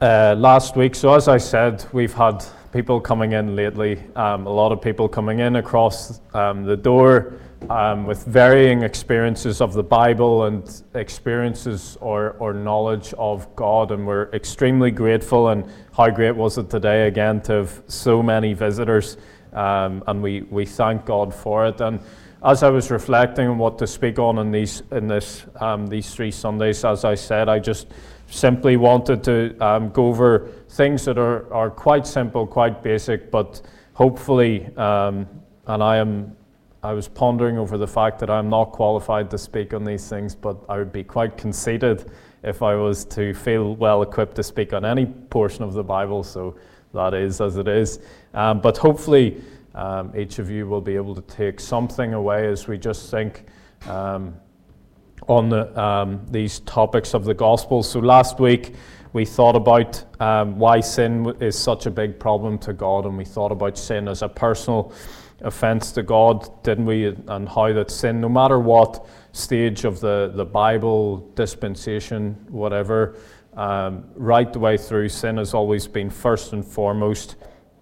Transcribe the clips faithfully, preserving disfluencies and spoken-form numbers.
uh, last week. So as I said, we've had people coming in lately, um, a lot of people coming in across um, the door um, with varying experiences of the Bible and experiences or, or knowledge of God, and we're extremely grateful. And how great was it today again to have so many visitors, um, and we, we thank God for it. And as I was reflecting on what to speak on in these in this um, these three Sundays, as I said, I just simply wanted to um, go over things that are, are quite simple, quite basic, but hopefully, um, and I am, I was pondering over the fact that I'm not qualified to speak on these things, but I would be quite conceited if I was to feel well equipped to speak on any portion of the Bible, so that is as it is. Um, but hopefully, um, each of you will be able to take something away as we just think um, on the, um, these topics of the gospel. So last week we thought about um, why sin is such a big problem to God, and we thought about sin as a personal offense to God, didn't we? And how that sin, no matter what stage of the, the Bible, dispensation, whatever, um, right the way through, sin has always been first and foremost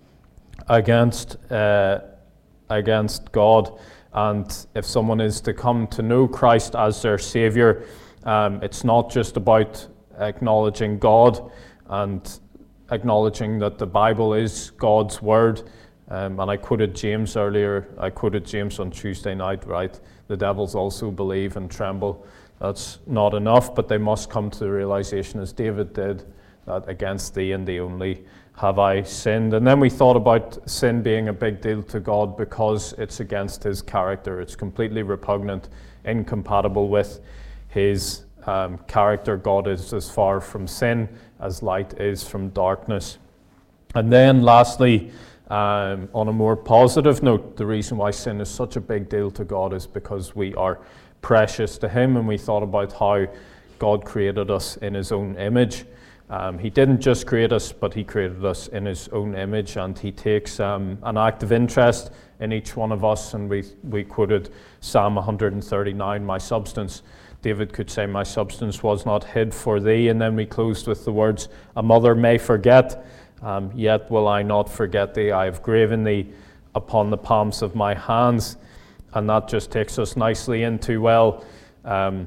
against uh, against God. And if someone is to come to know Christ as their Savior, um, it's not just about acknowledging God and acknowledging that the Bible is God's Word. Um, and I quoted James earlier, I quoted James on Tuesday night, right? The devils also believe and tremble. That's not enough, but they must come to the realization, as David did, that against thee and thee only have I sinned. And then we thought about sin being a big deal to God because it's against his character. It's completely repugnant, incompatible with his um, character. God is as far from sin as light is from darkness. And then lastly, um, on a more positive note, the reason why sin is such a big deal to God is because we are precious to him, and we thought about how God created us in his own image. Um, he didn't just create us, but he created us in his own image, and he takes um, an active interest in each one of us. And we we quoted Psalm one thirty-nine, my substance. David could say, my substance was not hid for thee. And then we closed with the words, a mother may forget, um, yet will I not forget thee. I have graven thee upon the palms of my hands. And that just takes us nicely into, well, um,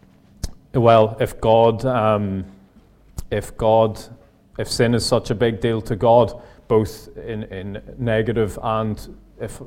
well, if God... Um, If God, if sin is such a big deal to God, both in, in negative and if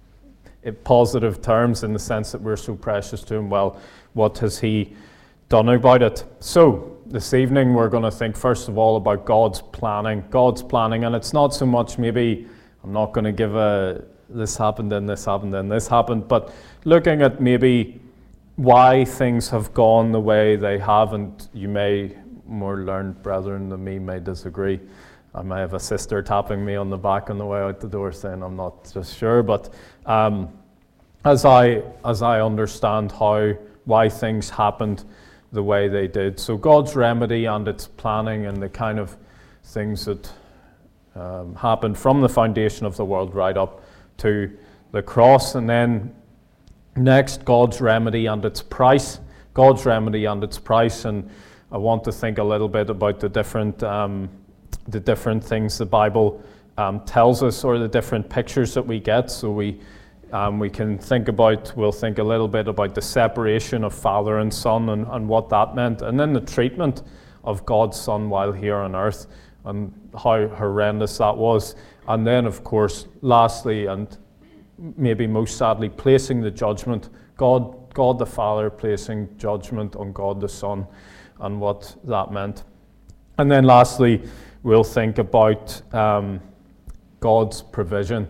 in positive terms, in the sense that we're so precious to him, well, what has he done about it? So this evening we're going to think first of all about God's planning. God's planning, and it's not so much maybe, I'm not going to give a this happened and this happened and this happened, but looking at maybe why things have gone the way they have, and you may, more learned brethren than me may disagree. I may have a sister tapping me on the back on the way out the door saying I'm not just sure, but um, as I as I understand how why things happened the way they did, so God's remedy and its planning and the kind of things that um, happened from the foundation of the world right up to the cross, and then next God's remedy and its price. God's remedy and its price, and I want to think a little bit about the different um, the different things the Bible um, tells us, or the different pictures that we get. So we um, we can think about, we'll think a little bit about the separation of Father and Son and, and what that meant, and then the treatment of God's Son while here on earth and how horrendous that was. And then, of course, lastly, and maybe most sadly, placing the judgment, God, God the Father placing judgment on God the Son, and what that meant. And then lastly, we'll think about um, God's provision.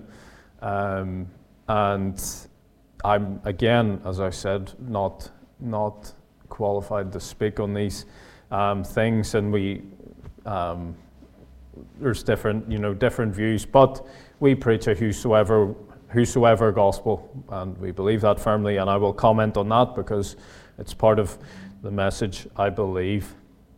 Um, and I'm, again, as I said, not not qualified to speak on these um, things, and we um, there's different, you know, different views, but we preach a whosoever whosoever gospel, and we believe that firmly, and I will comment on that because it's part of the message, I believe.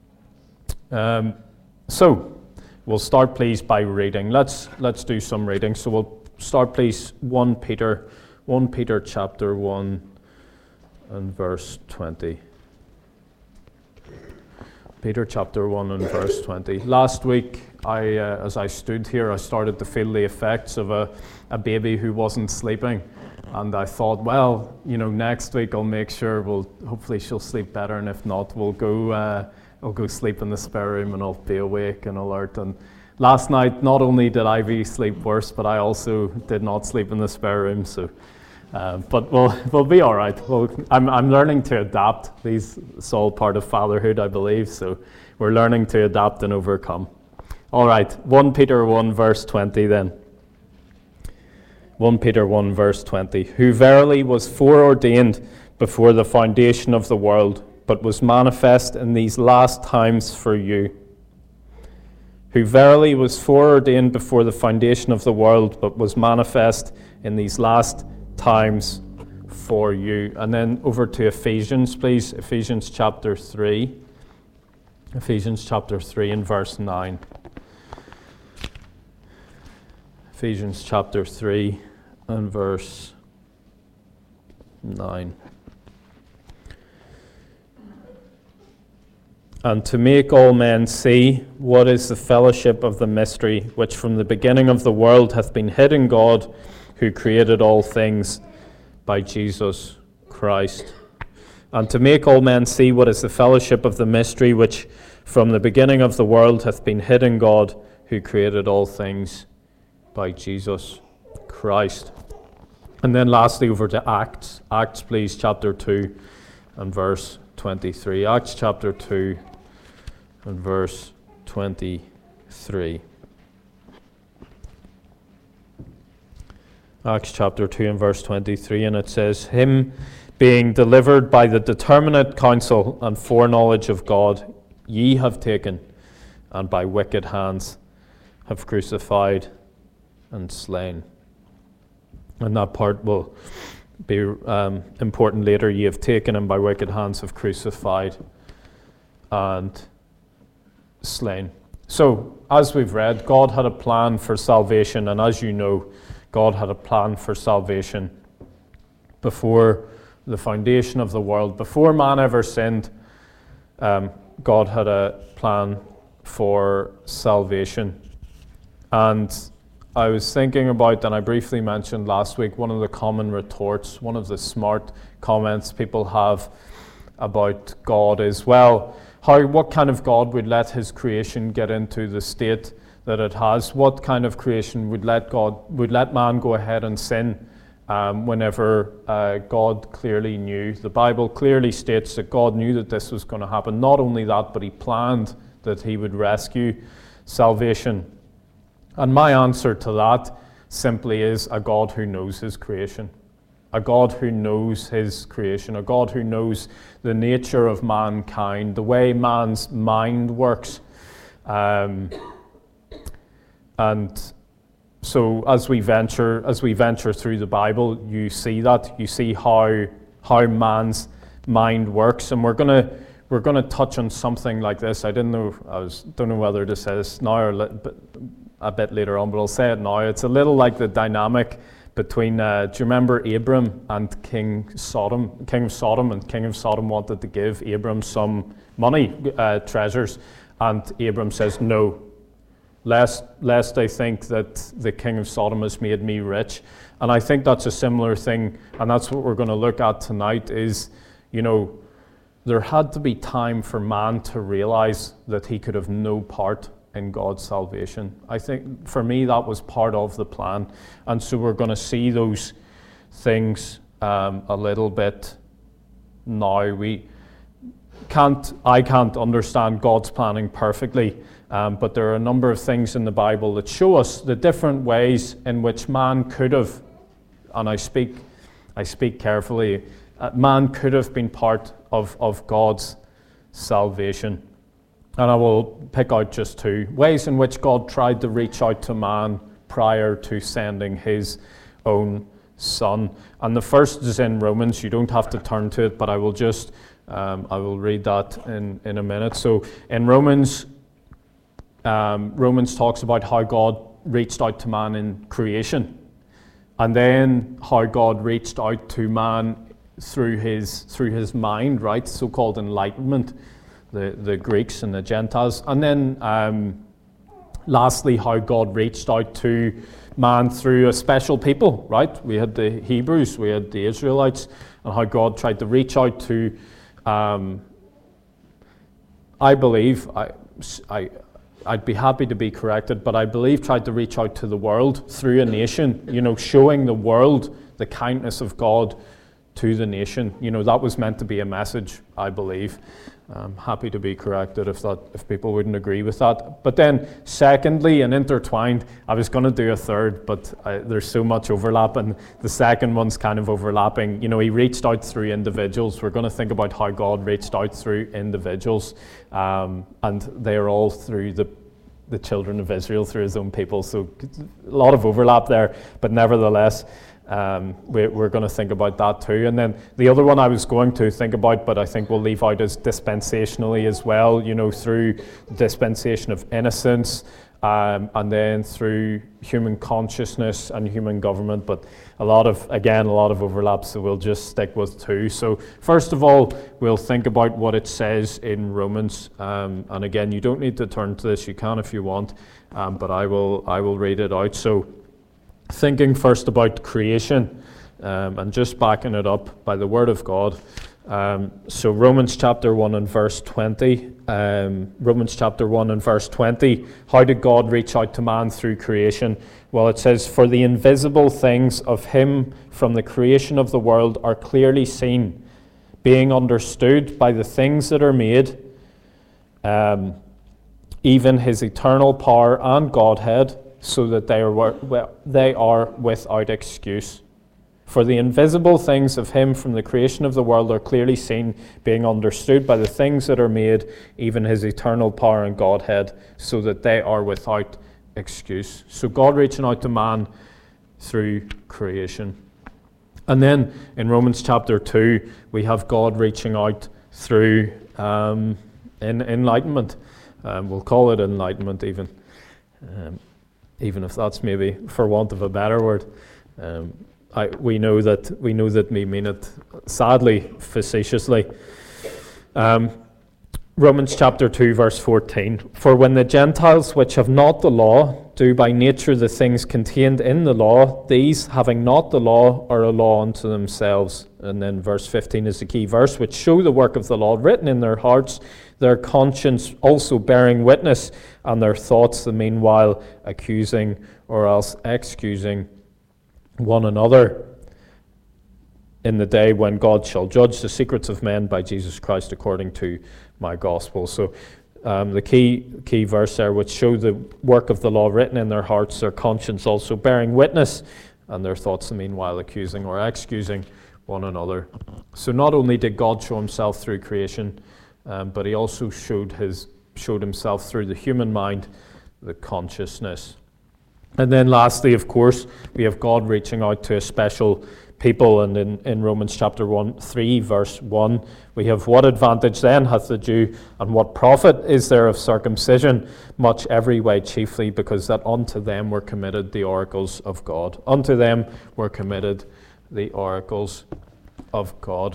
Um, so, we'll start please by reading. Let's let's do some reading. So we'll start please First Peter, First Peter chapter one and verse twenty. Peter chapter one and verse twenty. Last week, I, uh, as I stood here, I started to feel the effects of a, a baby who wasn't sleeping. And I thought, well, you know, next week I'll make sure, we'll, hopefully she'll sleep better, and if not, we'll go, uh, I'll go sleep in the spare room and I'll be awake and alert. And last night, not only did Ivy sleep worse, but I also did not sleep in the spare room. So, uh, but we'll we'll be all right. Well, I'm I'm learning to adapt. These it's all part of fatherhood, I believe. So we're learning to adapt and overcome. All right, First Peter one verse twenty then. First Peter one verse twenty. Who verily was foreordained before the foundation of the world, but was manifest in these last times for you. Who verily was foreordained before the foundation of the world, but was manifest in these last times for you. And then over to Ephesians, please. Ephesians chapter three. Ephesians chapter three and verse nine. Ephesians chapter three and verse nine. And to make all men see what is the fellowship of the mystery, which from the beginning of the world hath been hid in God, who created all things by Jesus Christ. And to make all men see what is the fellowship of the mystery, which from the beginning of the world hath been hid in God, who created all things by Jesus Christ. And then lastly over to Acts. Acts, please, chapter two and verse twenty-three. Acts chapter two and verse twenty-three. Acts chapter two and verse twenty-three, and it says, Him being delivered by the determinate counsel and foreknowledge of God, ye have taken, and by wicked hands have crucified and slain. And that part will be um, important later. Ye have taken, and by wicked hands have crucified and slain. So, as we've read, God had a plan for salvation, and as you know, God had a plan for salvation before the foundation of the world. Before man ever sinned, um, God had a plan for salvation. And I was thinking about, and I briefly mentioned last week, one of the common retorts, one of the smart comments people have about God is, well, how, what kind of God would let his creation get into the state that it has? What kind of creation would let God, would let man go ahead and sin um, whenever uh, God clearly knew? The Bible clearly states that God knew that this was going to happen. Not only that, but he planned that he would rescue salvation. And my answer to that simply is a God who knows his creation. A God who knows his creation. A God who knows the nature of mankind, the way man's mind works. Um, and so as we venture as we venture through the Bible, you see that. You see how how man's mind works. And we're gonna we're gonna touch on something like this. I didn't know I was don't know whether to say this now or but a bit later on, but I'll say it now. It's a little like the dynamic between, uh, do you remember Abram and King Sodom? King of Sodom, and King of Sodom wanted to give Abram some money, uh, treasures, and Abram says, no, lest, lest I think that the King of Sodom has made me rich. And I think that's a similar thing, and that's what we're going to look at tonight is, you know, there had to be time for man to realize that he could have no part in God's salvation. I think for me that was part of the plan, and so we're going to see those things um, a little bit now. We can't, I can't understand God's planning perfectly, um, but there are a number of things in the Bible that show us the different ways in which man could have, and I speak, I speak carefully, uh, man could have been part of, of God's salvation. And I will pick out just two ways in which God tried to reach out to man prior to sending his own Son. And the first is in Romans. You don't have to turn to it, but I will just, um, I will read that in, in a minute. So in Romans, um, Romans talks about how God reached out to man in creation, and then how God reached out to man through his through his mind, right? So-called enlightenment. the, the Greeks and the Gentiles. And then um, lastly, how God reached out to man through a special people, right? We had the Hebrews, we had the Israelites, and how God tried to reach out to, um, I believe, I, I, I'd be happy to be corrected, but I believe tried to reach out to the world through a nation, you know, showing the world the kindness of God to the nation. You know, that was meant to be a message, I believe. I'm happy to be corrected if that if people wouldn't agree with that. But then, secondly, and intertwined, I was going to do a third, but I, there's so much overlap, and the second one's kind of overlapping. You know, he reached out through individuals. We're going to think about how God reached out through individuals, um, and they're all through the the children of Israel, through his own people. So a lot of overlap there, but nevertheless, Um, we're, we're going to think about that too. And then the other one I was going to think about, but I think we'll leave out, is dispensationally as well, you know, through dispensation of innocence, um, and then through human consciousness and human government. But a lot of, again, a lot of overlap, so we'll just stick with two. So first of all, we'll think about what it says in Romans. Um, and again, you don't need to turn to this, you can if you want, um, but I will, I will read it out. So thinking first about creation, um, and just backing it up by the Word of God. Um, so Romans chapter one and verse twenty. Um, Romans chapter one and verse twenty. How did God reach out to man through creation? Well, it says, "For the invisible things of him from the creation of the world are clearly seen, being understood by the things that are made, um, even his eternal power and Godhead, so that they are well, they are without excuse. For the invisible things of him from the creation of the world are clearly seen, being understood by the things that are made, even his eternal power and Godhead, so that they are without excuse." So God reaching out to man through creation. And then in Romans chapter two, we have God reaching out through um, in, enlightenment. Um, we'll call it enlightenment even. Um, even if that's maybe for want of a better word. Um, I, we know that we know that we mean it, sadly, facetiously. Um, Romans chapter two, verse fourteen. "For when the Gentiles which have not the law do by nature the things contained in the law, these, having not the law, are a law unto themselves." And then verse fifteen is the key verse, "which show the work of the law written in their hearts, their conscience also bearing witness, and their thoughts the meanwhile accusing or else excusing one another in the day when God shall judge the secrets of men by Jesus Christ according to my gospel." So um, the key key verse there, "which show the work of the law written in their hearts, their conscience also bearing witness, and their thoughts the meanwhile accusing or excusing one another." So not only did God show himself through creation, Um, but he also showed his showed himself through the human mind, the consciousness. And then lastly, of course, we have God reaching out to a special people. And in, in Romans chapter one, three, verse one, we have, "What advantage then hath the Jew, and what profit is there of circumcision? Much every way, chiefly because that unto them were committed the oracles of God." Unto them were committed the oracles of God.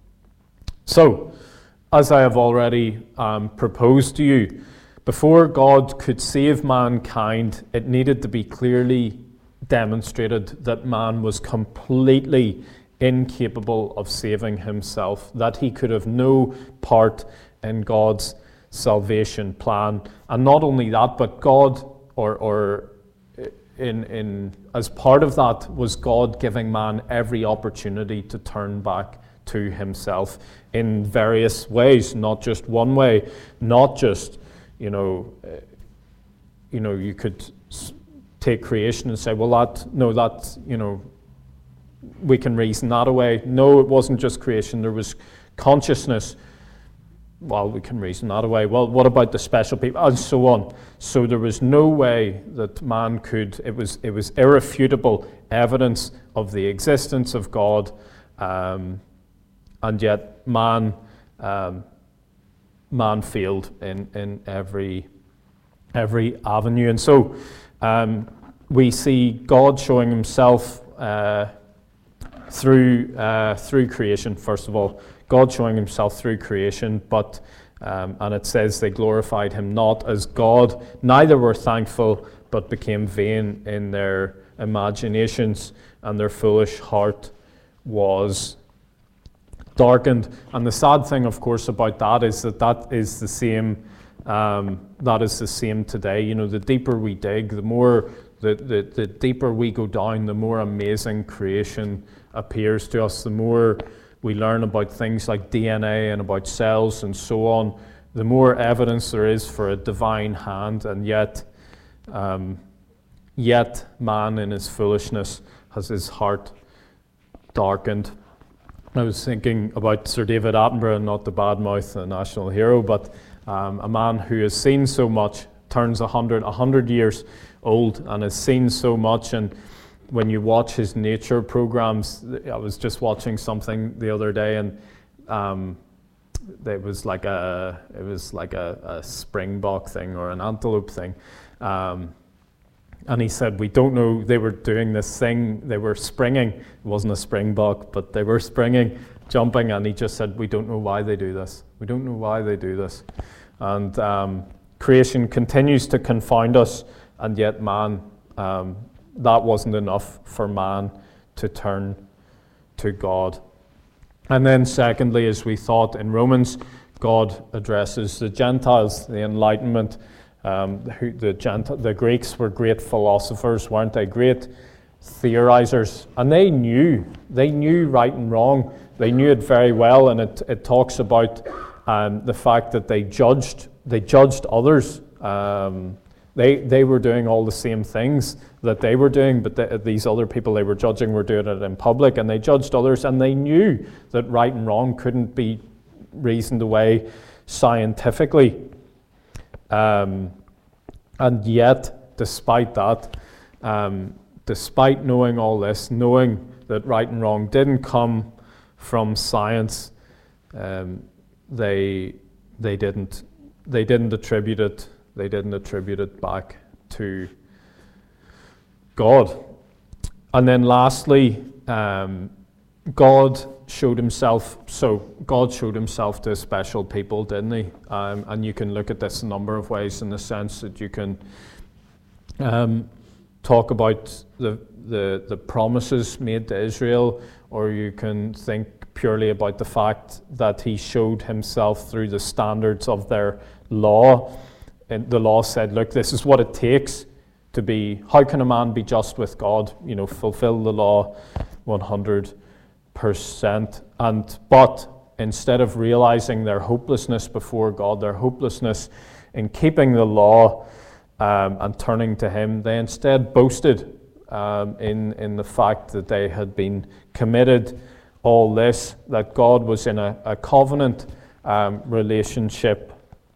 So, as I have already um, proposed to you, before God could save mankind, it needed to be clearly demonstrated that man was completely incapable of saving himself, that he could have no part in God's salvation plan. And not only that, but God, or, or in, in as part of that, was God giving man every opportunity to turn back to himself in various ways, not just one way, not just, you know, uh, you know, you could s- take creation and say, well, that, no, that, you know, we can reason that away. No, it wasn't just creation, there was consciousness. Well, we can reason that away. Well, what about the special people? And so on. So there was no way that man could, it was, it was irrefutable evidence of the existence of God, um, and yet man um, man failed in, in every every avenue. And so um, we see God showing himself uh, through uh, through creation, first of all. God showing himself through creation, but Um, and it says they glorified him not as God, neither were thankful, but became vain in their imaginations, and their foolish heart was darkened. And the sad thing, of course, about that is that that is the same. Um, that is the same today. You know, the deeper we dig, the more, the, the, the deeper we go down, the more amazing creation appears to us. The more we learn about things like D N A and about cells and so on, the more evidence there is for a divine hand. And yet, um, yet man in his foolishness has his heart darkened. I was thinking about Sir David Attenborough, not to badmouth a national hero, but um, a man who has seen so much, turns a hundred, a hundred years old, and has seen so much. And when you watch his nature programs, I was just watching something the other day, and um, it was like a, it was like a, a springbok thing or an antelope thing. Um, And he said, we don't know, they were doing this thing, they were springing, it wasn't a springbok, but they were springing, jumping, and he just said, we don't know why they do this. We don't know why they do this. And um, creation continues to confound us, and yet man, um, that wasn't enough for man to turn to God. And then secondly, as we thought in Romans, God addresses the Gentiles, the Enlightenment. Um, who, the, Gent- the Greeks were great philosophers, weren't they? Great theorizers. And they knew, they knew right and wrong. They knew it very well, and it, it talks about um, the fact that they judged, they judged others. Um, they, they were doing all the same things that they were doing, but the, these other people they were judging were doing it in public, and they judged others, and they knew that right and wrong couldn't be reasoned away scientifically. Um, and yet, despite that, um, despite knowing all this, knowing that right and wrong didn't come from science, um, they they didn't they didn't attribute it they didn't attribute it back to God. And then lastly, um, God showed himself, so God showed himself to special people, didn't he? Um, and you can look at this a number of ways, in the sense that you can um, talk about the, the the promises made to Israel, or you can think purely about the fact that he showed himself through the standards of their law. And the law said, look, this is what it takes to be, how can a man be just with God? You know, fulfill the law one hundred percent. And but instead of realizing their hopelessness before God, their hopelessness in keeping the law um, and turning to him, they instead boasted um, in in the fact that they had been committed all this, that God was in a, a covenant um, relationship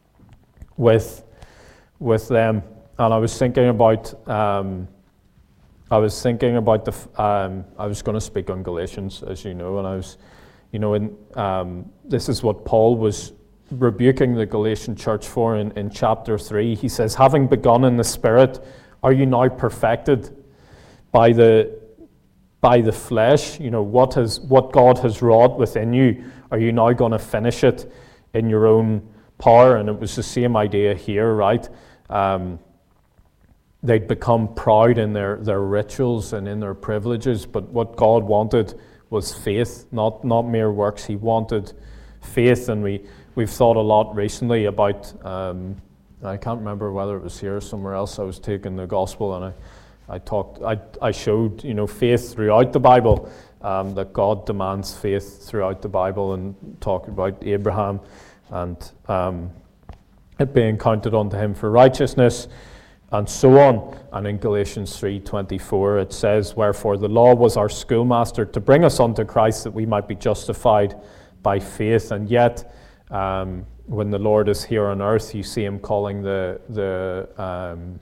with with them. And I was thinking about um, I was thinking about the, um, I was going to speak on Galatians, as you know, and I was, you know, in, um, this is what Paul was rebuking the Galatian church for in, in chapter three. He says, having begun in the Spirit, are you now perfected by the by the flesh? You know, what has what God has wrought within you, are you now going to finish it in your own power? And it was the same idea here, right? Um, They'd become proud in their, their rituals and in their privileges, but what God wanted was faith, not not mere works. He wanted faith, and we, we've thought a lot recently about, um, I can't remember whether it was here or somewhere else, I was taking the gospel and I, I talked, I, I showed, you know, faith throughout the Bible, um, that God demands faith throughout the Bible, and talked about Abraham and um, it being counted unto him for righteousness, and so on. And in Galatians three twenty-four it says, wherefore the law was our schoolmaster to bring us unto Christ, that we might be justified by faith. And yet, um, when the Lord is here on earth, you see him calling the the um,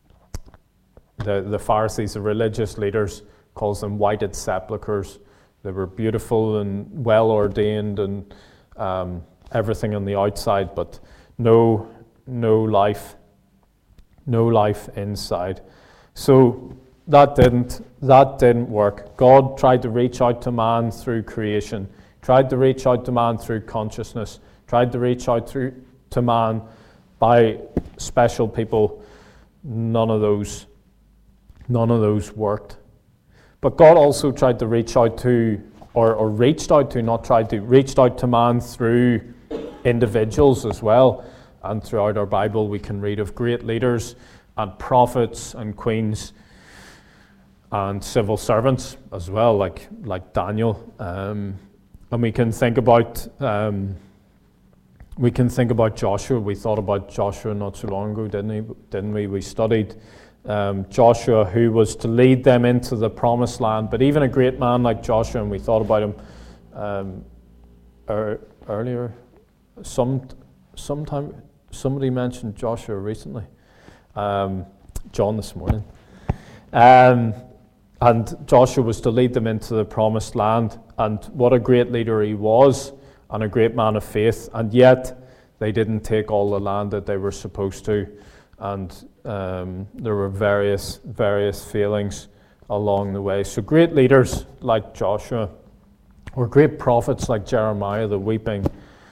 the, the Pharisees, the religious leaders, calls them whited sepulchres. They were beautiful and well ordained and um, everything on the outside, but no no life. No life inside. So that didn't that didn't work. God tried to reach out to man through creation, tried to reach out to man through consciousness, tried to reach out through to man by special people, none of those, none of those worked. But God also tried to reach out to, or, or reached out to, not tried to, reached out to man through individuals as well. And throughout our Bible, we can read of great leaders and prophets and queens and civil servants as well, like like Daniel. Um, and we can think about um, we can think about Joshua. We thought about Joshua not so long ago, didn't we? Didn't we? We studied um, Joshua, who was to lead them into the promised land. But even a great man like Joshua, and we thought about him um, er, earlier. Some sometime somebody mentioned Joshua recently. Um, John this morning. Um, and Joshua was to lead them into the promised land, and what a great leader he was, and a great man of faith, and yet they didn't take all the land that they were supposed to, and um, there were various various failings along the way. So great leaders like Joshua, or great prophets like Jeremiah, the weeping,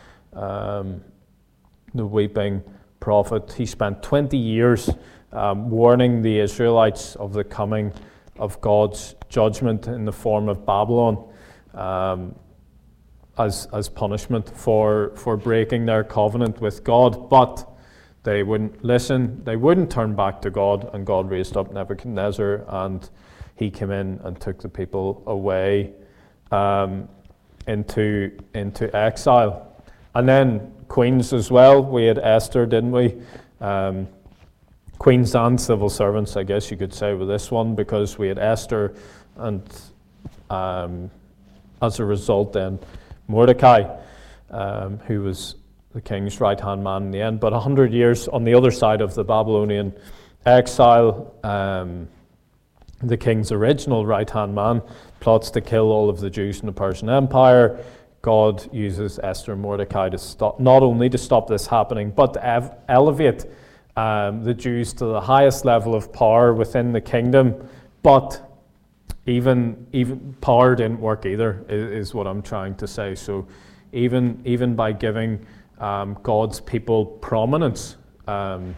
um, the weeping prophet. He spent twenty years um, warning the Israelites of the coming of God's judgment in the form of Babylon um, as as punishment for for breaking their covenant with God. But they wouldn't listen, they wouldn't turn back to God, and God raised up Nebuchadnezzar, and he came in and took the people away um, into into exile. And then queens as well. We had Esther, didn't we? Um, queens and civil servants, I guess you could say, with this one, because we had Esther, and um, as a result then Mordecai, um, who was the king's right-hand man in the end. But a hundred years on the other side of the Babylonian exile, um, the king's original right-hand man plots to kill all of the Jews in the Persian Empire. God uses Esther and Mordecai to stop, not only to stop this happening, but to ev- elevate um, the Jews to the highest level of power within the kingdom. But even even power didn't work either, is, is what I'm trying to say. So even even by giving um, God's people prominence, um,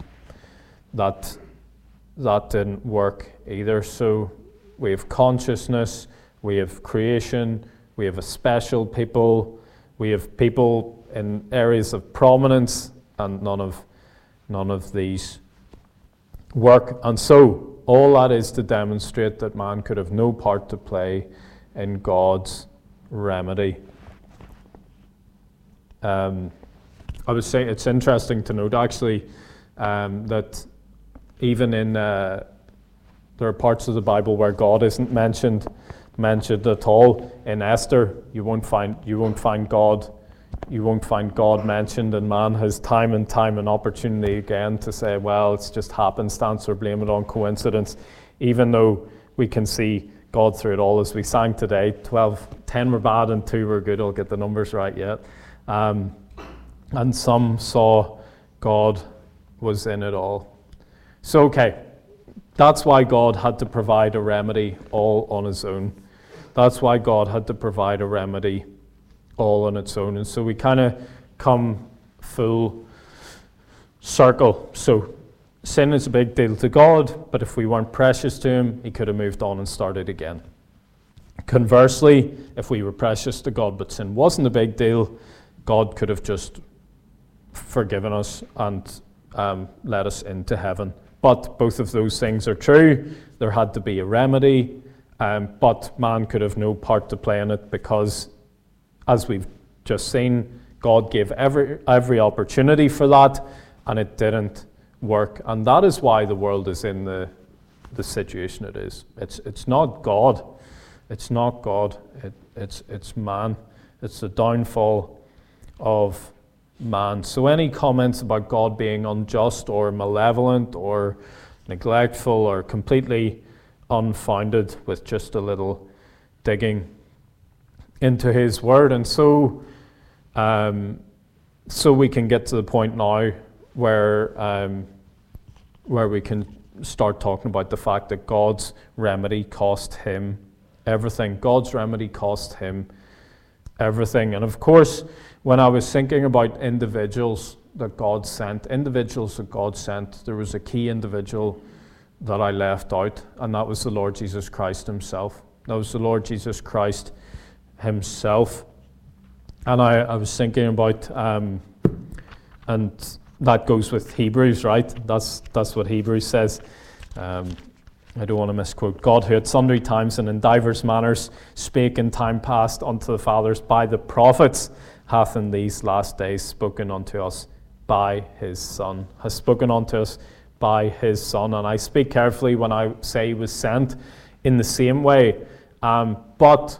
that that didn't work either. So we have consciousness, we have creation. We have a special people, we have people in areas of prominence, and none of none of these work. And so all that is to demonstrate that man could have no part to play in God's remedy. Um, I was saying it's interesting to note actually um, that even in uh, there are parts of the Bible where God isn't mentioned. mentioned at all. In Esther, you won't find you won't find God, you won't find God mentioned, and man has time and time an opportunity again to say, well, it's just happenstance or blame it on coincidence, even though we can see God through it all, as we sang today. twelve, ten were bad and two were good. I'll get the numbers right yet. Um, and some saw God was in it all. So, okay, that's why God had to provide a remedy all on his own. That's why God had to provide a remedy all on its own. And so we kind of come full circle. So sin is a big deal to God, but if we weren't precious to him, he could have moved on and started again. Conversely, if we were precious to God, but sin wasn't a big deal, God could have just forgiven us and um, let us into heaven. But both of those things are true. There had to be a remedy, um, but man could have no part to play in it because, as we've just seen, God gave every every opportunity for that, and it didn't work. And that is why the world is in the the situation it is. It's it's not God. It's not God. It, it's it's man. It's the downfall of man. So any comments about God being unjust or malevolent or neglectful or completely unfounded with just a little digging into his word. And so um, so we can get to the point now where um, where we can start talking about the fact that God's remedy cost him everything. God's remedy cost him everything. And of course, when I was thinking about individuals that God sent, individuals that God sent, there was a key individual that I left out, and that was the Lord Jesus Christ himself. That was the Lord Jesus Christ himself. And I, I was thinking about, um, and that goes with Hebrews, right? That's that's what Hebrews says. Um, I don't want to misquote. God, who at sundry times and in divers manners spake in time past unto the fathers by the prophets, hath in these last days spoken unto us by his Son. Has spoken unto us by his Son. And I speak carefully when I say he was sent in the same way. Um, but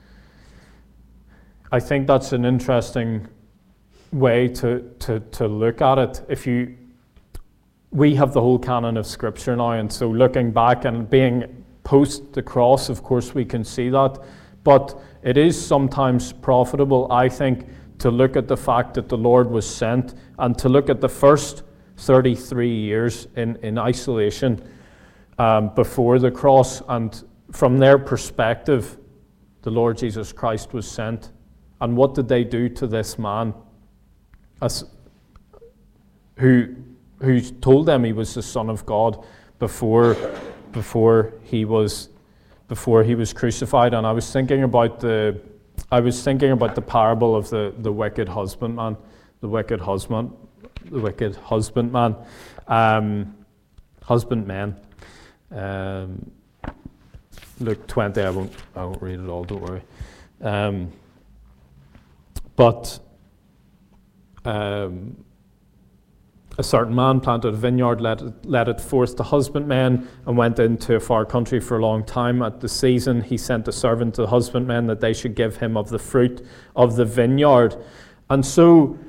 I think that's an interesting way to, to, to look at it. If you, we have the whole canon of Scripture now, and so looking back and being post the cross, of course we can see that. But it is sometimes profitable, I think, to look at the fact that the Lord was sent and to look at the first thirty-three years in, in isolation um, before the cross. And from their perspective, the Lord Jesus Christ was sent. And what did they do to this man as, who, who told them he was the Son of God before, before he was before he was crucified? And I was thinking about the I was thinking about the parable of the, the wicked husbandman, the wicked husband, the wicked husbandman, um, husbandman. Um, Luke twenty. I won't I won't read it all. Don't worry. Um, but um, a certain man planted a vineyard, let it, let it forth to husbandmen, and went into a far country for a long time. At the season he sent a servant to the husbandmen that they should give him of the fruit of the vineyard. And so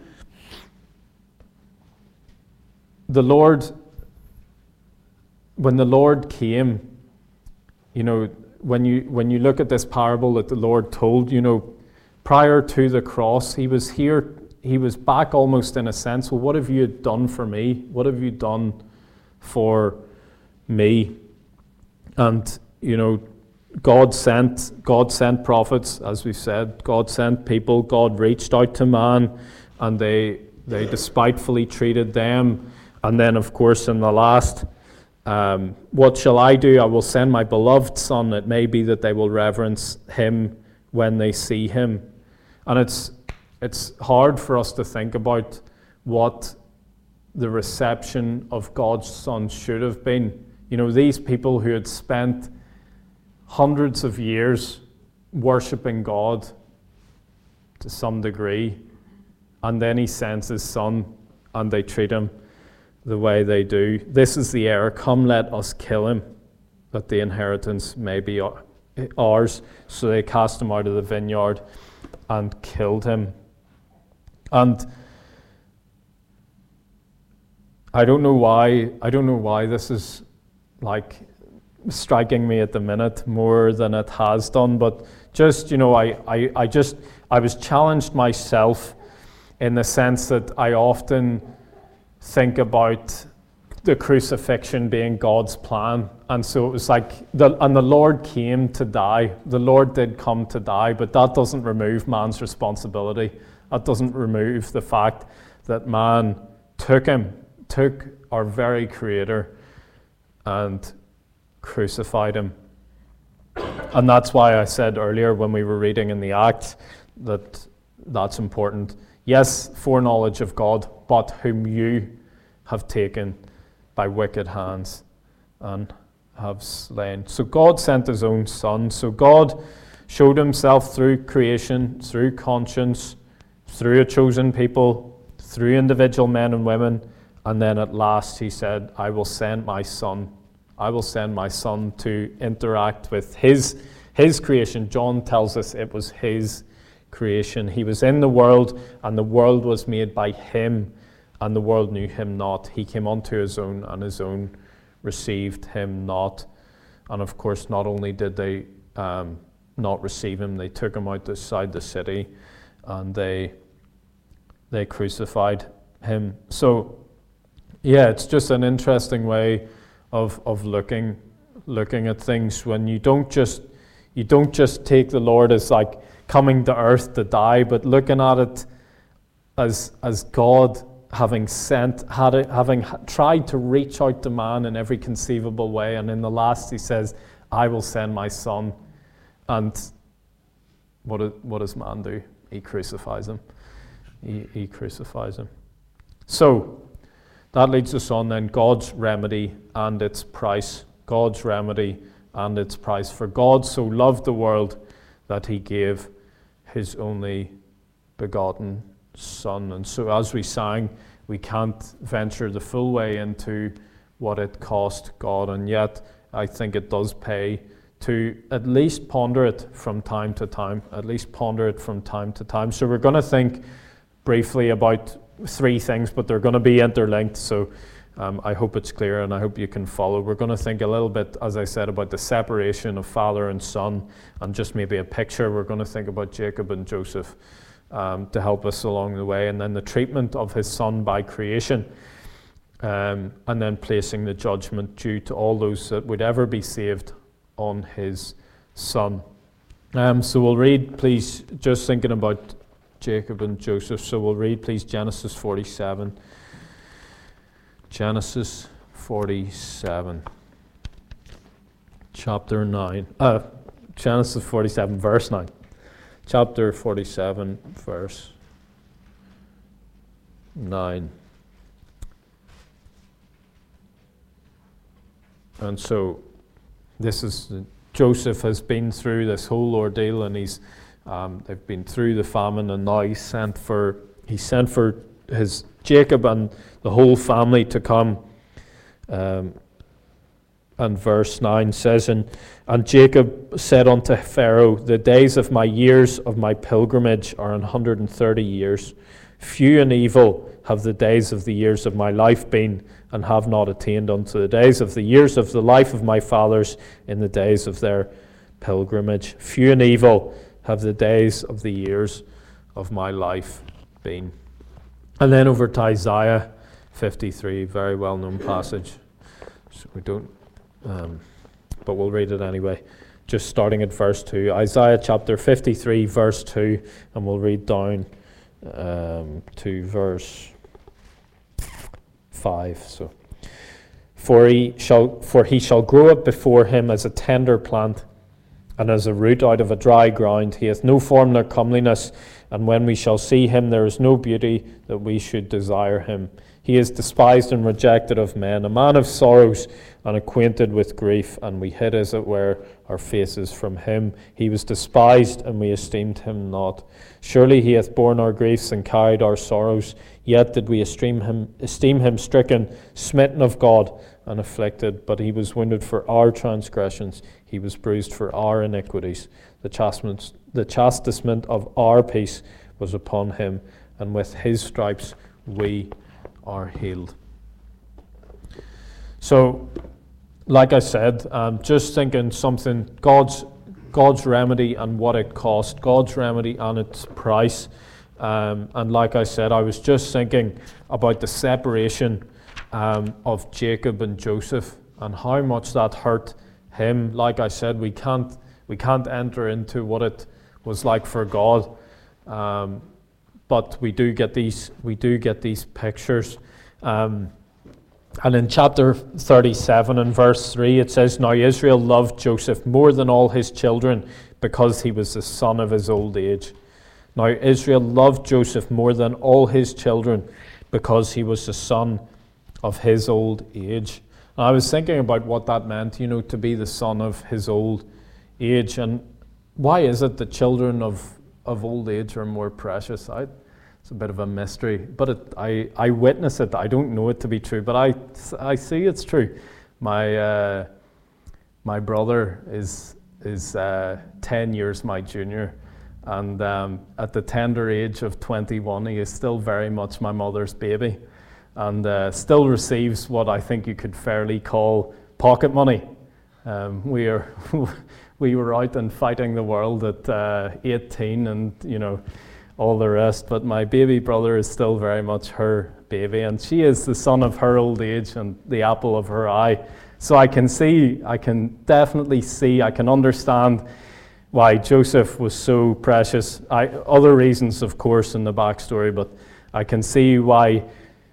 the Lord, when the Lord came, you know, when you when you look at this parable that the Lord told, you know, prior to the cross, he was here. He was back almost in a sense. Well, what have you done for me? What have you done for me? And, you know, God sent, God sent prophets, as we said. God sent people. God reached out to man, and they they despitefully treated them. And then, of course, in the last, um, what shall I do? I will send my beloved Son. It may be that they will reverence him when they see him. And it's It's hard for us to think about what the reception of God's Son should have been. You know, these people who had spent hundreds of years worshipping God to some degree, and then he sends his Son and they treat him the way they do. This is the heir. Come, let us kill him, that the inheritance may be ours. So they cast him out of the vineyard and killed him. And I don't know why, I don't know why this is like striking me at the minute more than it has done, but just, you know, I, I, I just, I was challenged myself in the sense that I often think about the crucifixion being God's plan. And so it was like, the, and the Lord came to die. The Lord did come to die, but that doesn't remove man's responsibility. That doesn't remove the fact that man took him, took our very Creator and crucified him. And that's why I said earlier when we were reading in the Acts that that's important. Yes, foreknowledge of God, but whom you have taken by wicked hands and have slain. So God sent his own Son. So God showed himself through creation, through conscience, through a chosen people, through individual men and women, and then at last he said, I will send my Son. I will send my Son to interact with his, his creation. John tells us it was his creation. He was in the world, and the world was made by him, and the world knew him not. He came unto his own, and his own received him not. And of course, not only did they um, not receive him, they took him outside the city, and they they crucified him. So, yeah, it's just an interesting way of of looking looking at things when you don't just you don't just take the Lord as like coming to earth to die, but looking at it as as God having sent, had it, having tried to reach out to man in every conceivable way, and in the last he says, I will send my son. And what, what does man do? He crucifies him. He, he crucifies him. So, that leads us on then, God's remedy and its price. God's remedy and its price. For God so loved the world that he gave his only begotten Son. And so as we sang, we can't venture the full way into what it cost God, and yet I think it does pay to at least ponder it from time to time, at least ponder it from time to time. So we're going to think briefly about three things, but they're going to be interlinked, so um, I hope it's clear and I hope you can follow. We're going to think a little bit, as I said, about the separation of father and son, and just maybe a picture. We're going to think about Jacob and Joseph um, to help us along the way, and then the treatment of his son by creation, um, and then placing the judgment due to all those that would ever be saved on his son. Um, so we'll read, please, just thinking about Jacob and Joseph. So we'll read, please, Genesis forty-seven. Genesis forty-seven, chapter nine. Uh, Genesis forty-seven, verse nine. Chapter forty-seven, verse nine. And so this is, Joseph has been through this whole ordeal, and he's um, they've been through the famine, and now he's sent for he sent for his Jacob and the whole family to come. Um, and verse nine says, and, and Jacob said unto Pharaoh, the days of my years of my pilgrimage are an hundred and thirty years. Few and evil have the days of the years of my life been, and have not attained unto the days of the years of the life of my fathers in the days of their pilgrimage. Few and evil have the days of the years of my life been. And then over to Isaiah fifty-three, very well-known passage. So we don't, um, but we'll read it anyway. Just starting at verse two. Isaiah chapter fifty-three, verse two, and we'll read down um, to verse five. So, for he shall, for he shall grow up before him as a tender plant, and as a root out of a dry ground. He hath no form nor comeliness, and when we shall see him, there is no beauty that we should desire him. He is despised and rejected of men, a man of sorrows and acquainted with grief, and we hid, as it were, our faces from him. He was despised, and we esteemed him not. Surely he hath borne our griefs and carried our sorrows, yet did we esteem him, esteem him stricken, smitten of God, and afflicted. But he was wounded for our transgressions, he was bruised for our iniquities. The chastisement, the chastisement of our peace was upon him, and with his stripes we are healed. So, like I said, um, just thinking something, God's God's remedy and what it cost, God's remedy and its price. Um, and like I said, I was just thinking about the separation um, of Jacob and Joseph and how much that hurt him. Like I said, we can't we can't enter into what it was like for God, um, but we do get these we do get these pictures. Um, and in chapter thirty-seven and verse three, it says, now Israel loved Joseph more than all his children, because he was the son of his old age. Now Israel loved Joseph more than all his children, because he was the son of his old age. And I was thinking about what that meant, you know, to be the son of his old age. And why is it that children of, of old age are more precious? I, it's a bit of a mystery, but it, I, I witness it. I don't know it to be true, but I, I see it's true. My uh, my brother is is uh, ten years my junior, and um, at the tender age of twenty-one, he is still very much my mother's baby, and uh, still receives what I think you could fairly call pocket money. Um, we are we were out and fighting the world at uh, eighteen, and you know, all the rest, but my baby brother is still very much her baby, and she is the son of her old age and the apple of her eye. So I can see, I can definitely see, I can understand why Joseph was so precious. I, other reasons, of course, in the backstory, but I can see why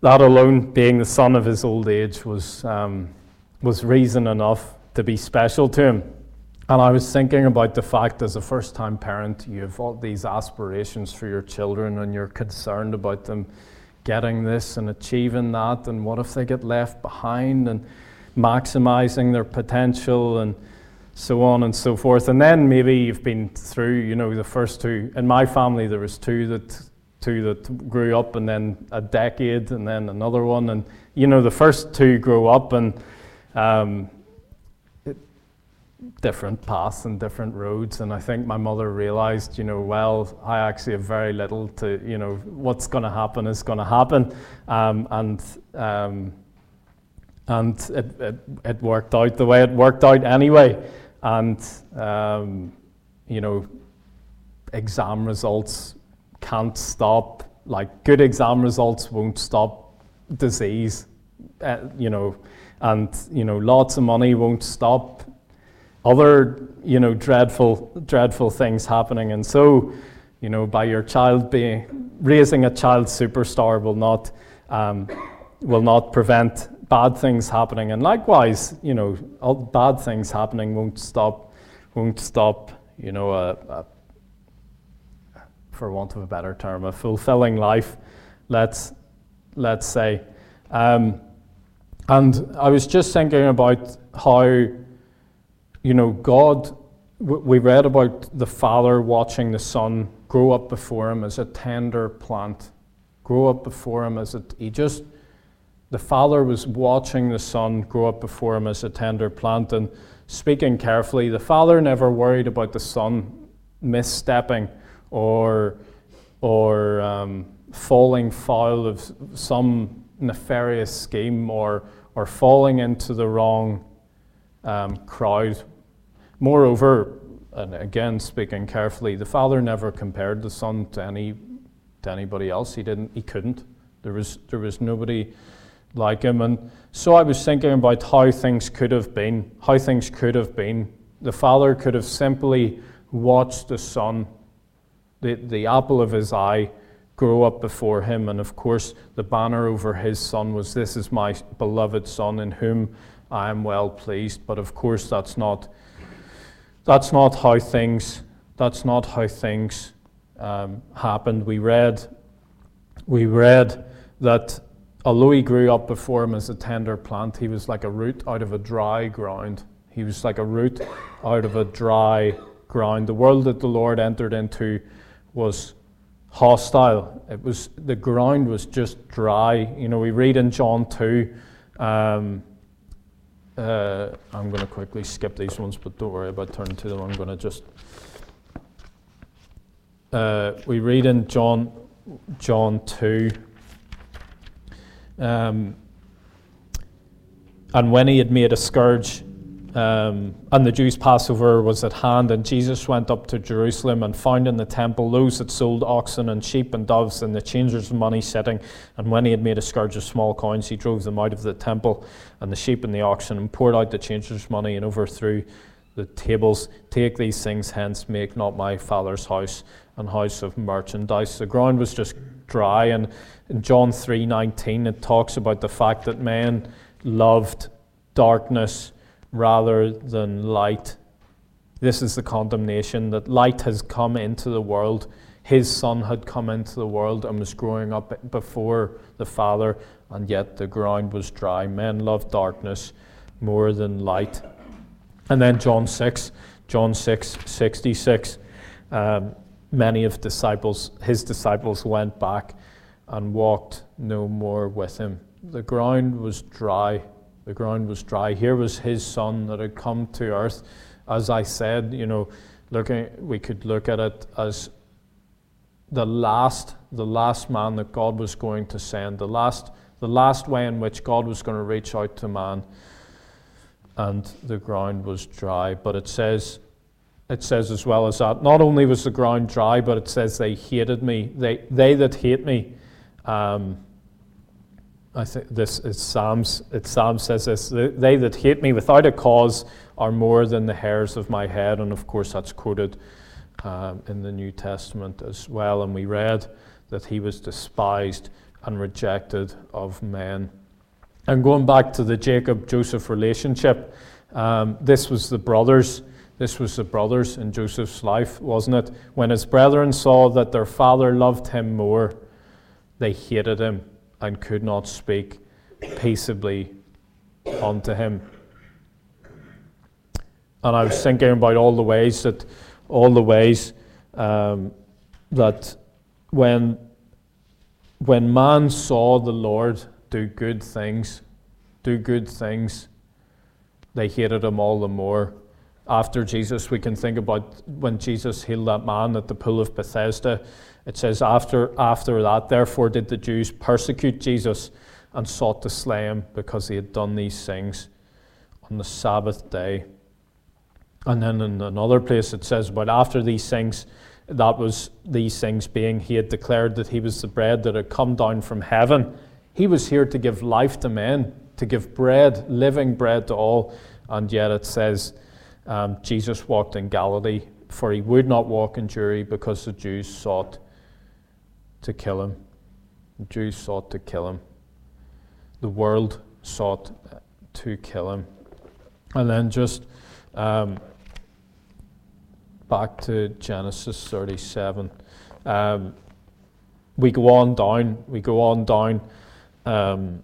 that alone, being the son of his old age, was um, was reason enough to be special to him. And I was thinking about the fact, as a first-time parent, you have all these aspirations for your children, and you're concerned about them getting this and achieving that, and what if they get left behind, and maximizing their potential, and so on and so forth. And then maybe you've been through, you know, the first two. In my family, there was two that two that grew up, and then a decade, and then another one, and you know, the first two grow up, and um, it, different paths and different roads. And I think my mother realized, you know, well, I actually have very little to, you know, what's going to happen is going to happen, um, and um, and it, it it worked out the way it worked out anyway. And um, you know, exam results can't stop, like good exam results won't stop disease, uh, you know, and, you know, lots of money won't stop other, you know, dreadful, dreadful things happening. And so, you know, by your child being, raising a child superstar will not, um, will not prevent bad things happening. And likewise, you know, all bad things happening won't stop, won't stop, you know, a, a for want of a better term, a fulfilling life, let's let's say. Um, and I was just thinking about how, you know, God, w- we read about the Father watching the Son grow up before him as a tender plant, grow up before him as a, he just, the Father was watching the Son grow up before him as a tender plant. And speaking carefully, the Father never worried about the Son misstepping or or um, falling foul of some nefarious scheme, or or falling into the wrong um, crowd. Moreover, and again speaking carefully, the Father never compared the Son to any to anybody else. He didn't. He couldn't. There was there was nobody like him. And so I was thinking about how things could have been. How things could have been. The Father could have simply watched the Son, The, the apple of his eye, grow up before him. And of course, the banner over his Son was, "This is my beloved Son, in whom I am well pleased." But of course, that's not that's not how things that's not how things um, happened. We read we read that although he grew up before him as a tender plant, he was like a root out of a dry ground. He was like a root out of a dry ground. The world that the Lord entered into was hostile. It was, the ground was just dry. You know, we read in John two, um, uh, I'm going to quickly skip these ones, but don't worry about turning to them. I'm going to just, uh, we read in John, John two, um, and when he had made a scourge, Um, and the Jews' Passover was at hand, and Jesus went up to Jerusalem and found in the temple those that sold oxen and sheep and doves and the changers of money sitting. And when he had made a scourge of small coins, he drove them out of the temple, and the sheep and the oxen, and poured out the changers' money and overthrew the tables. "Take these things hence, make not my Father's house an house of merchandise." The ground was just dry. And in John three nineteen, it talks about the fact that men loved darkness rather than light. This is the condemnation, that light has come into the world. His Son had come into the world and was growing up before the Father, and yet the ground was dry. Men loved darkness more than light. And then John six, John six sixty-six, um, many of disciples, his disciples went back and walked no more with him. The ground was dry. The ground was dry. Here was his Son that had come to earth. As I said, you know, looking, we could look at it as the last, the last man that God was going to send, the last, the last way in which God was going to reach out to man. And the ground was dry. But it says, it says as well as that, not only was the ground dry, but it says they hated me. They, they that hate me. Um, I think this is Psalms. It Psalm says this: "They that hate me without a cause are more than the hairs of my head." And of course, that's quoted um, in the New Testament as well. And we read that he was despised and rejected of men. And going back to the Jacob-Joseph relationship, um, this was the brothers. This was the brothers in Joseph's life, wasn't it? When his brethren saw that their father loved him more, they hated him and could not speak peaceably unto him. And I was thinking about all the ways that, all the ways um, that when when man saw the Lord do good things, do good things, they hated him all the more. After Jesus, we can think about when Jesus healed that man at the pool of Bethesda. It says, after, after that, therefore did the Jews persecute Jesus and sought to slay him because he had done these things on the Sabbath day. And then in another place it says, but after these things, that was these things being, he had declared that he was the bread that had come down from heaven. He was here to give life to men, to give bread, living bread to all. And yet it says, um, Jesus walked in Galilee, for he would not walk in Judea because the Jews sought to kill him. The Jews sought to kill him. The world sought to kill him. And then just um, back to Genesis thirty-seven. Um, we go on down, we go on down um,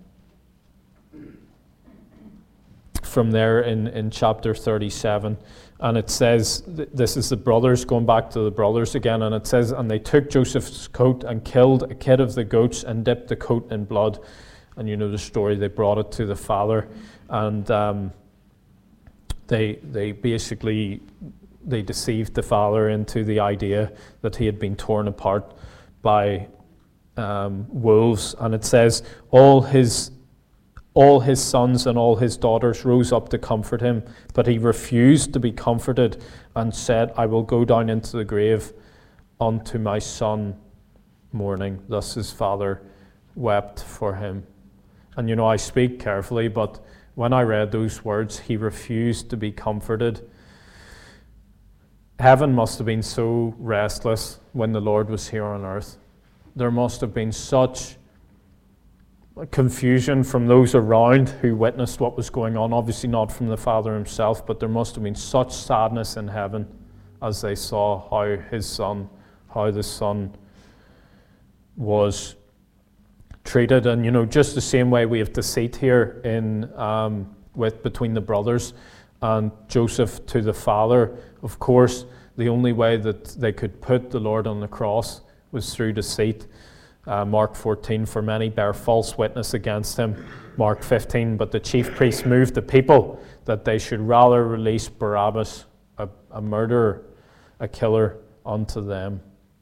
from there in, in chapter thirty-seven. And it says, th- this is the brothers, going back to the brothers again, and it says, and they took Joseph's coat and killed a kid of the goats and dipped the coat in blood. And you know the story, they brought it to the father, and um, they they basically, they deceived the father into the idea that he had been torn apart by um, wolves. And it says, all his All his sons and all his daughters rose up to comfort him, but he refused to be comforted and said, I will go down into the grave unto my son mourning. Thus his father wept for him. And you know, I speak carefully, but when I read those words, he refused to be comforted. Heaven must have been so restless when the Lord was here on earth. There must have been such confusion from those around who witnessed what was going on, obviously not from the Father himself, but there must have been such sadness in heaven as they saw how his son, how the son was treated. And you know, just the same way we have deceit here in um, with between the brothers and Joseph to the father. Of course, the only way that they could put the Lord on the cross was through deceit. Uh, Mark fourteen, for many bear false witness against him. Mark fifteen, but the chief priests moved the people that they should rather release Barabbas, a, a murderer, a killer, unto them.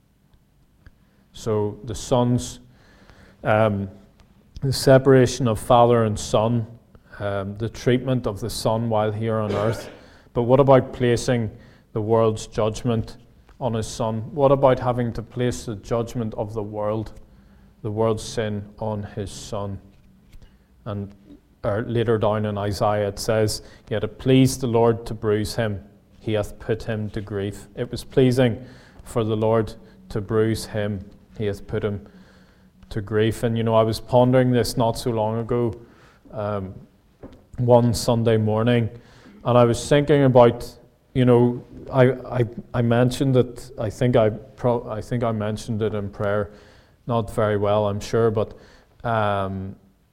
So the sons, um, the separation of father and son, um, the treatment of the son while here on earth. But what about placing the world's judgment on his son? What about having to place the judgment of the world, the world's sin, on his son? And or later down in Isaiah it says, yet it pleased the Lord to bruise him, he hath put him to grief. It was pleasing for the Lord to bruise him, he hath put him to grief. And you know, I was pondering this not so long ago, um, one Sunday morning, and I was thinking about, you know, I I, I mentioned it, I think I pro- I think I mentioned it in prayer, not very well, I'm sure, but um,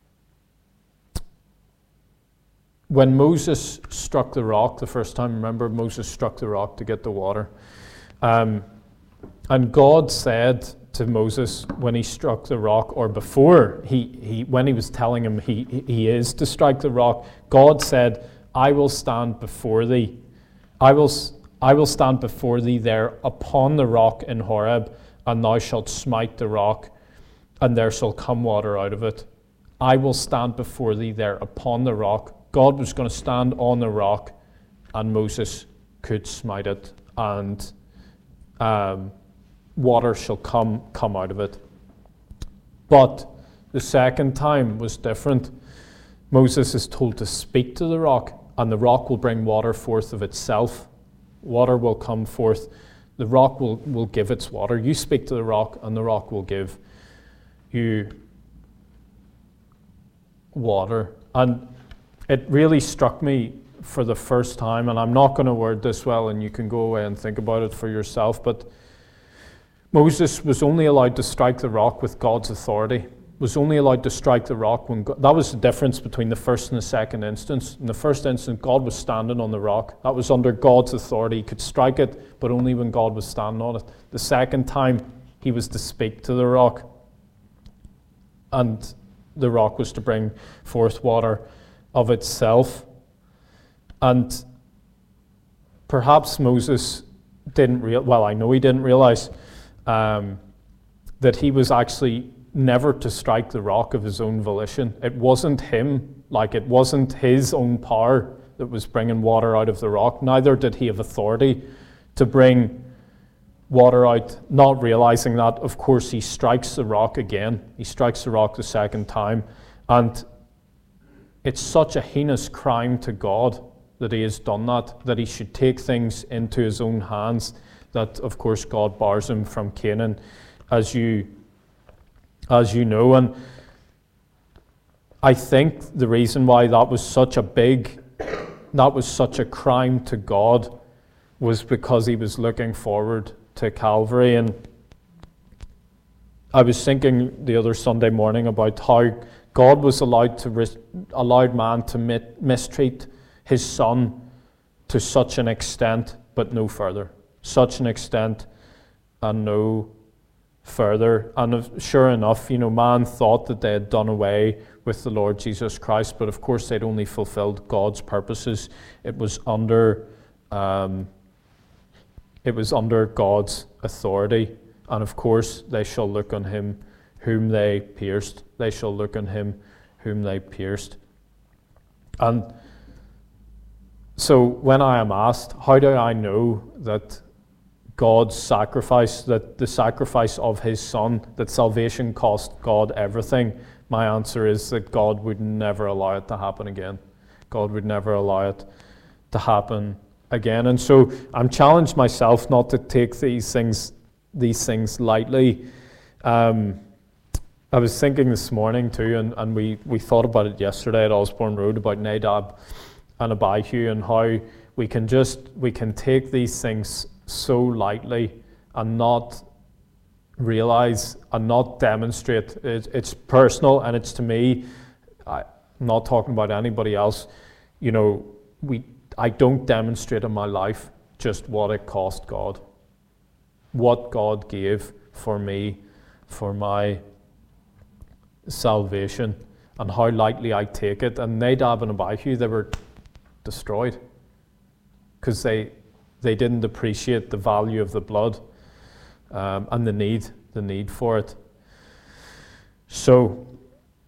when Moses struck the rock the first time, remember Moses struck the rock to get the water, um, and God said to Moses when he struck the rock, or before he, he when he was telling him he he is to strike the rock, God said, I will stand before thee, I will I will stand before thee there upon the rock in Horeb, and thou shalt smite the rock, and there shall come water out of it. I will stand before thee there upon the rock. God was going to stand on the rock, and Moses could smite it, and um, water shall come come out of it. But the second time was different. Moses is told to speak to the rock, and the rock will bring water forth of itself. Water will come forth. The rock will, will give its water. You speak to the rock, and the rock will give you water. And it really struck me for the first time, and I'm not going to word this well, and you can go away and think about it for yourself, but Moses was only allowed to strike the rock with God's authority, was only allowed to strike the rock when God, that was the difference between the first and the second instance. In the first instance, God was standing on the rock. That was under God's authority. He could strike it, but only when God was standing on it. The second time, he was to speak to the rock, and the rock was to bring forth water of itself. And perhaps Moses didn't real well, I know he didn't realize um, that he was actually never to strike the rock of his own volition. It wasn't him, like it wasn't his own power that was bringing water out of the rock. Neither did he have authority to bring water out. Not realizing that, of course, he strikes the rock again. He strikes the rock the second time. And it's such a heinous crime to God that he has done that, that he should take things into his own hands, that, of course, God bars him from Canaan, as you, as you know. And I think the reason why that was such a big, that was such a crime to God was because he was looking forward to Calvary. And I was thinking the other Sunday morning about how God was allowed to ris- allowed man to mit- mistreat his son to such an extent, but no further. Such an extent and no further. And sure enough, you know, man thought that they had done away with the Lord Jesus Christ, but of course they'd only fulfilled God's purposes. It was under, um, it was under God's authority. And of course they shall look on him whom they pierced. They shall look on him whom they pierced. And so when I am asked, how do I know that God's sacrifice, that the sacrifice of his son, that salvation cost God everything? My answer is that God would never allow it to happen again. God would never allow it to happen again. And so I'm challenged myself not to take these things, these things lightly. Um, I was thinking this morning too, and, and we, we thought about it yesterday at Osborne Road, about Nadab and Abihu, and how we can just, we can take these things so lightly and not realize and not demonstrate. It, it's personal, and it's to me. I, I'm not talking about anybody else. You know, we I don't demonstrate in my life just what it cost God, what God gave for me, for my salvation, and how lightly I take it. And Nadab and Abihu, they were destroyed because they they didn't appreciate the value of the blood um, and the need the need for it. So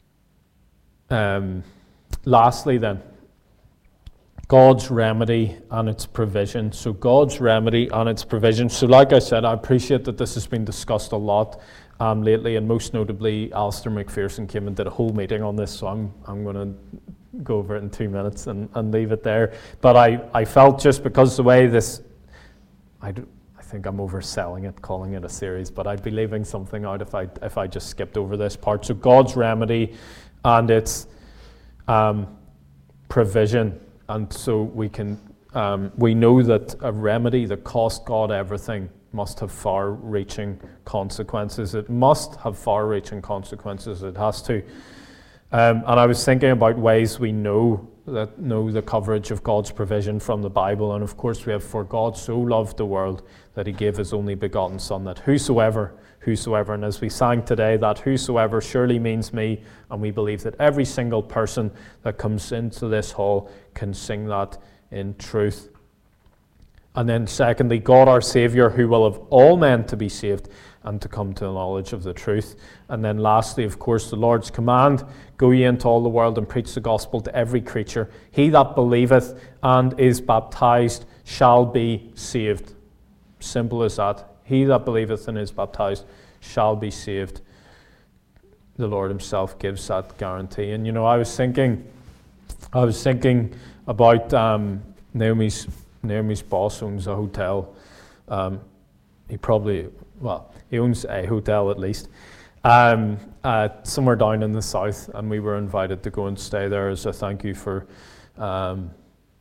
um, lastly then, God's remedy and its provision. So God's remedy and its provision. So like I said, I appreciate that this has been discussed a lot um, lately, and most notably Alistair McPherson came and did a whole meeting on this, so I'm I'm going to go over it in two minutes and, and leave it there. But I, I felt, just because the way this, I, do, I think I'm overselling it, calling it a series, but I'd be leaving something out if I if I just skipped over this part. So God's remedy and its um, provision. And so we can, um, we know that a remedy that cost God everything must have far-reaching consequences. It must have far-reaching consequences. It has to. Um, and I was thinking about ways we know that know the coverage of God's provision from the Bible. And of course we have, for God so loved the world that he gave his only begotten Son, that whosoever, whosoever, and as we sang today, that whosoever surely means me, and we believe that every single person that comes into this hall can sing that in truth. And then secondly, God our Saviour, who will have all men to be saved and to come to the knowledge of the truth. And then lastly, of course, the Lord's command, go ye into all the world and preach the gospel to every creature. He that believeth and is baptized shall be saved. Simple as that. He that believeth and is baptized shall be saved. The Lord himself gives that guarantee. And you know, I was thinking, I was thinking about um, Naomi's Naomi's boss owns a hotel. Um, he probably, well, he owns a hotel at least. um, uh, somewhere down in the south, and we were invited to go and stay there as a thank you for um,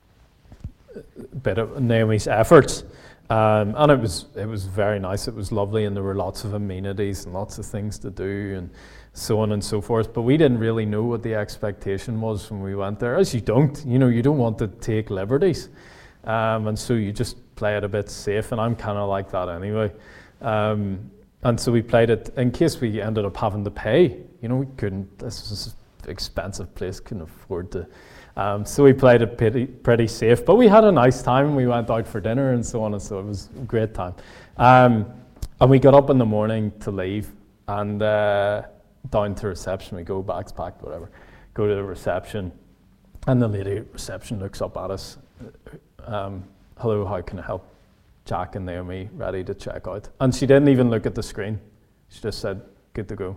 a bit of Naomi's efforts. Um, and it was it was very nice. It was lovely, and there were lots of amenities and lots of things to do, and so on and so forth. But we didn't really know what the expectation was when we went there, as you don't. You know, you don't want to take liberties, um, and so you just play it a bit safe. And I'm kind of like that anyway. Um, and so we played it in case we ended up having to pay. You know, we couldn't. This was an expensive place. Couldn't afford to. Um, so we played it pretty, pretty safe, but we had a nice time. We went out for dinner and so on, and so it was a great time. Um, and we got up in the morning to leave, and uh, down to reception we go, bags packed, whatever. Go to the reception, and the lady at reception looks up at us. Um, Hello, how can I help? Jack and Naomi ready to check out. And she didn't even look at the screen. She just said, good to go.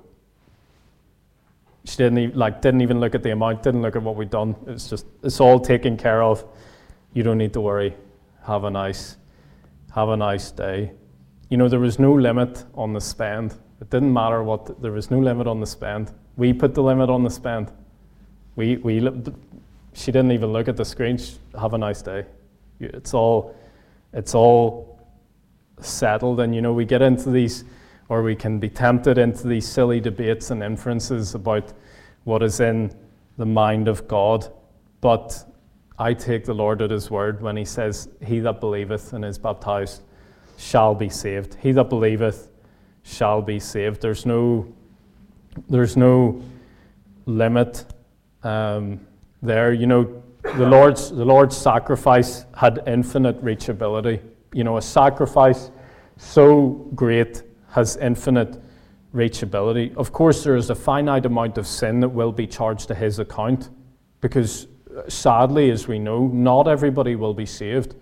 She didn't even, like, didn't even look at the amount, didn't look at what we'd done. It's just, it's all taken care of. You don't need to worry. Have a nice, have a nice day. You know, there was no limit on the spend. It didn't matter what, there was no limit on the spend. We put the limit on the spend. We, we, she didn't even look at the screen. She, have a nice day. It's all, it's all settled. And, you know, we get into these, or we can be tempted into these silly debates and inferences about what is in the mind of God. But I take the Lord at his word when he says, he that believeth and is baptized shall be saved. He that believeth shall be saved. There's no, there's no limit um, there. You know, the Lord's, the Lord's sacrifice had infinite reachability. You know, a sacrifice so great has infinite reachability. Of course, there is a finite amount of sin that will be charged to his account, because sadly, as we know, not everybody will be saved.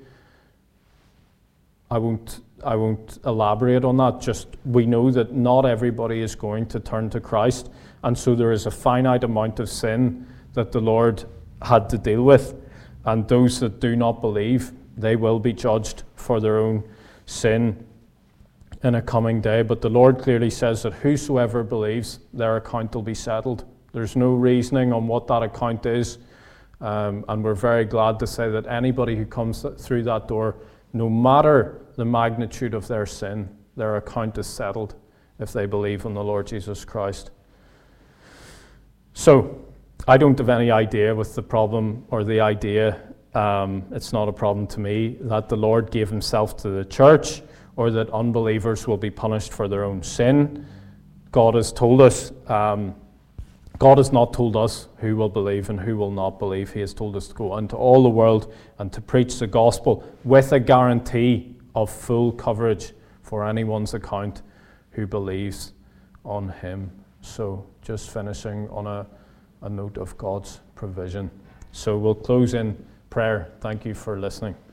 I won't, I won't elaborate on that, just we know that not everybody is going to turn to Christ, and so there is a finite amount of sin that the Lord had to deal with, and those that do not believe, they will be judged for their own sin in a coming day. But the Lord clearly says that whosoever believes, their account will be settled. There's no reasoning on what that account is, um, and we're very glad to say that anybody who comes through that door, no matter the magnitude of their sin, their account is settled if they believe in the Lord Jesus Christ. So, I don't have any idea with the problem or the idea, um, it's not a problem to me, that the Lord gave himself to the church, or that unbelievers will be punished for their own sin. God has told us, um, God has not told us who will believe and who will not believe. He has told us to go into all the world and to preach the gospel with a guarantee of full coverage for anyone's account who believes on him. So just finishing on a, a note of God's provision. So we'll close in prayer. Thank you for listening.